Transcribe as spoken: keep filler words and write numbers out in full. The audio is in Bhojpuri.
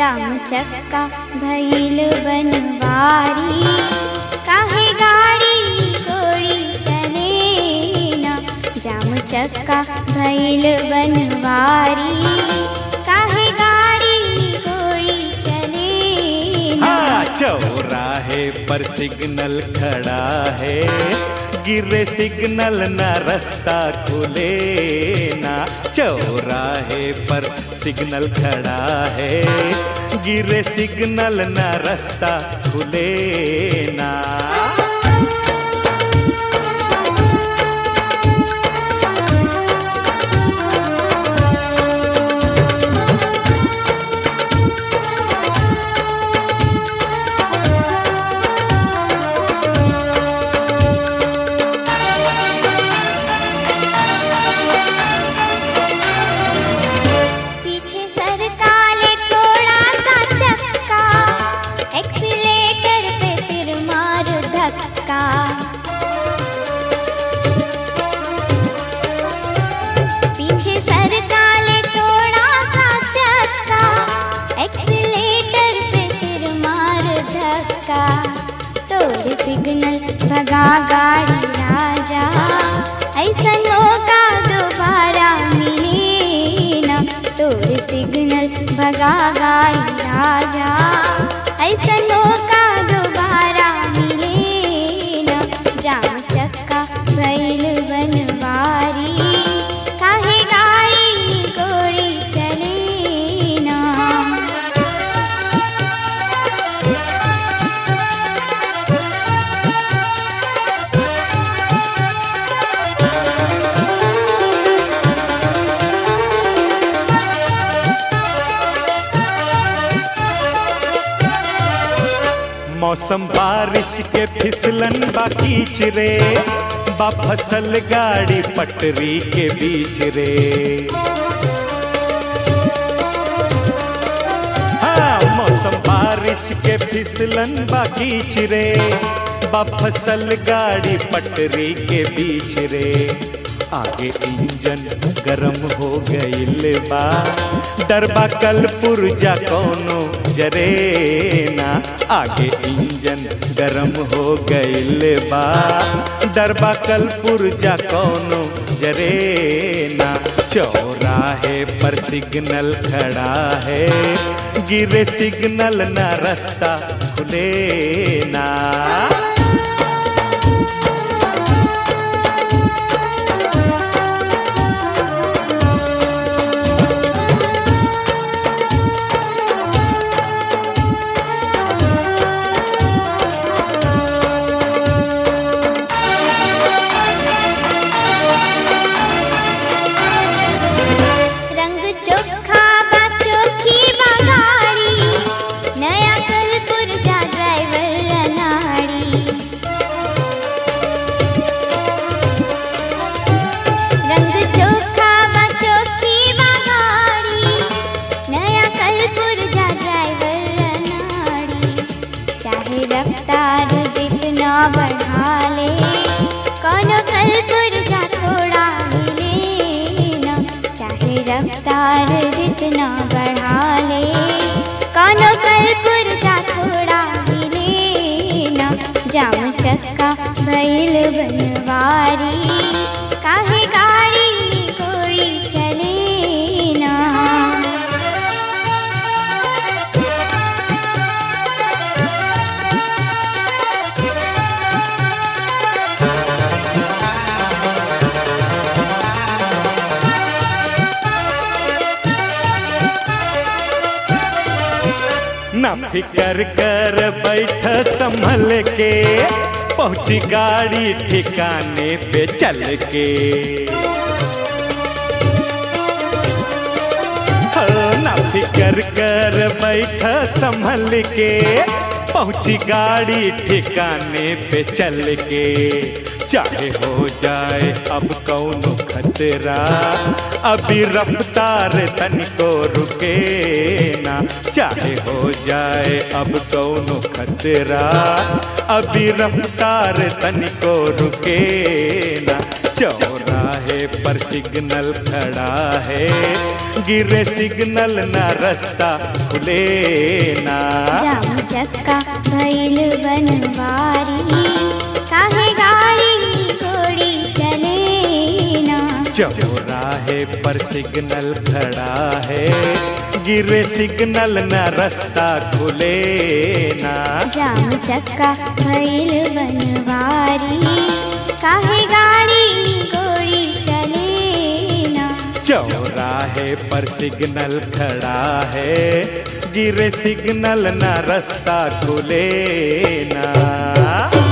जाम चक्का भइल बनवारी, काहे गाड़ी गोड़ी चले ना। जाम चक्का भइल बनवारी, काहे गाड़ी गोड़ी चले ना। हाँ, चौराहे पर सिग्नल खड़ा है, गिरे सिग्नल न रास्ता खुले ना। चौराहे पर सिग्नल खड़ा है, गिरे सिग्नल न रास्ता खुले ना। पीछे सरका ले थोड़ा सा चक्का, एक्सीलेटर पे फिर मार धक्का। तोड़ सिग्नल भगा गाड़ी राजा, ऐसा मौका दोबारा मिले ना। तोड़ सिग्नल भगा गाड़ी राजा, ऐसा मौका दोबारा मिले ना। जाम चक्का भइल बनवारी, काहे गाड़ी गोड़ी चले ना। मौसम बारिश के फिसलन बाकीच रे, बा फसल गाड़ी पटरी के बीच रे। हाँ, मौसम बारिश के फिसलन बाकीच रे, बा फसल गाड़ी पटरी के बीच रे। आगे इंजन गरम हो गईल बा, डरबा कल पुर्जा कोनो जरे ना। आगे इंजन गरम हो गईल बा, डरबा कल पुर्जा कोनो जरे ना। चौराहे पर सिग्नल खड़ा है, गिरे सिग्नल न रास्ता खुले ना। रफ्तार जितना बढ़ा ले, कोनो कल पुर्जा थोड़ा हिले ना। चाहे रफ्तार जितना बढ़ा ले, कोनो कल पुर्जा थोड़ा हिले ना। जाम चक्का भइल बनवारी, काहे गाड़ी गोड़ी चले ना। ना फिकर कर बैठ संभल के, पहुंची गाड़ी ठिकाने पे चल के। ना फिकर कर बैठ संभल के, पहुंची गाड़ी ठिकाने पे चल के। चाहे हो जाए अब कौनो खतरा, अभी रफ्तार तनिको रुके ना। चाहे हो जाए अब कौनो खतरा, अभी रफ्तार तनिको रुके ना। चौराहे पर सिग्नल खड़ा है, गिरे सिग्नल ना रास्ता खुले ना। जाम चक्का भइल बनवारी, काहे गाड़ी घोड़ी चले ना। चौराहे पर सिग्नल खड़ा है, गिरे सिग्नल ना रास्ता खुले ना। जाम चक्का भइल बनवारी, काहे गाड़ी घोड़ी चले ना। चौराहे पर सिग्नल खड़ा है, गिरे सिग्नल ना रास्ता खुले ना।